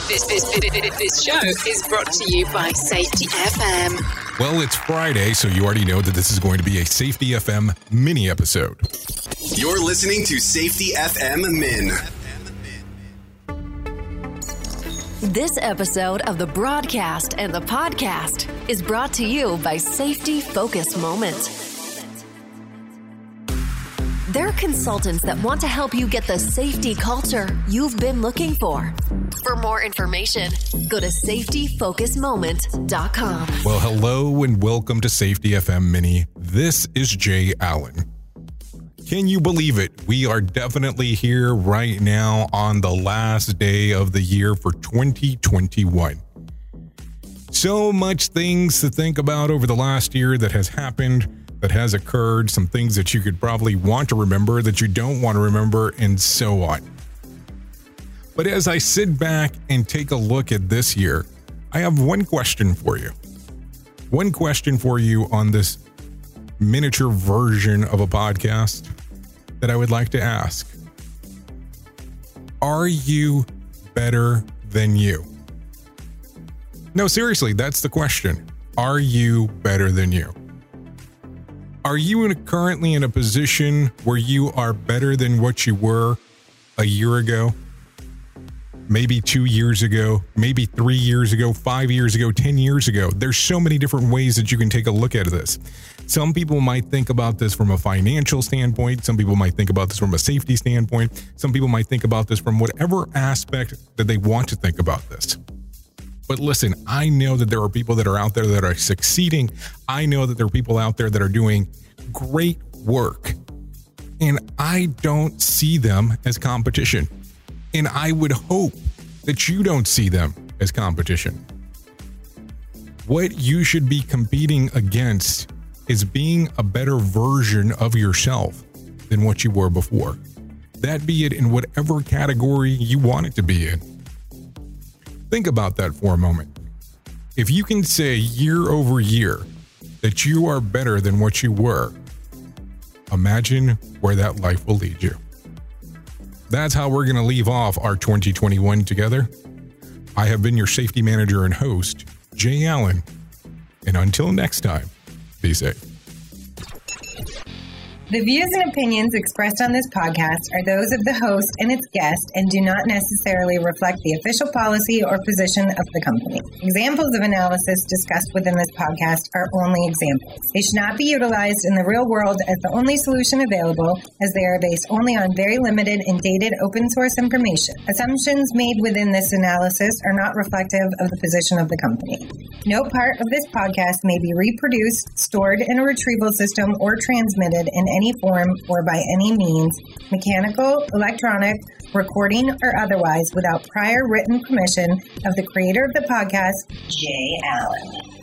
This show is brought to you by Safety FM. Well, it's Friday, so you already know that this is going to be a Safety FM mini episode. You're listening to Safety FM Min. This episode of the broadcast and the podcast is brought to you by Safety Focus Moment. They're consultants that want to help you get the safety culture you've been looking for. For more information, go to safetyfocusmoment.com. Well, hello and welcome to Safety FM Mini. This is Jay Allen. Can you believe it? We are definitely here right now on the last day of the year for 2021. So much things to think about over the last year that has happened, that has occurred, some things that you could probably want to remember that you don't want to remember, and so on. But as I sit back and take a look at this year, I have one question for you. One question for you on this miniature version of a podcast that I would like to ask. Are you better than you? No, seriously, that's the question. Are you better than you? Are you currently in a position where you are better than what you were a year ago? Maybe 2 years ago, maybe 3 years ago, 5 years ago, 10 years ago. There's so many different ways that you can take a look at this. Some people might think about this from a financial standpoint. Some people might think about this from a safety standpoint. Some people might think about this from whatever aspect that they want to think about this. But listen, I know that there are people that are out there that are succeeding. I know that there are people out there that are doing great work. And I don't see them as competition. And I would hope that you don't see them as competition. What you should be competing against is being a better version of yourself than what you were before. That be it in whatever category you want it to be in. Think about that for a moment. If you can say year over year that you are better than what you were, imagine where that life will lead you. That's how we're going to leave off our 2021 together. I have been your safety manager and host, Jay Allen. And until next time, be safe. The views and opinions expressed on this podcast are those of the host and its guest and do not necessarily reflect the official policy or position of the company. Examples of analysis discussed within this podcast are only examples. They should not be utilized in the real world as the only solution available, as they are based only on very limited and dated open source information. Assumptions made within this analysis are not reflective of the position of the company. No part of this podcast may be reproduced, stored in a retrieval system, or transmitted in any form or by any means, mechanical, electronic, recording, or otherwise, without prior written permission of the creator of the podcast, Jay Allen.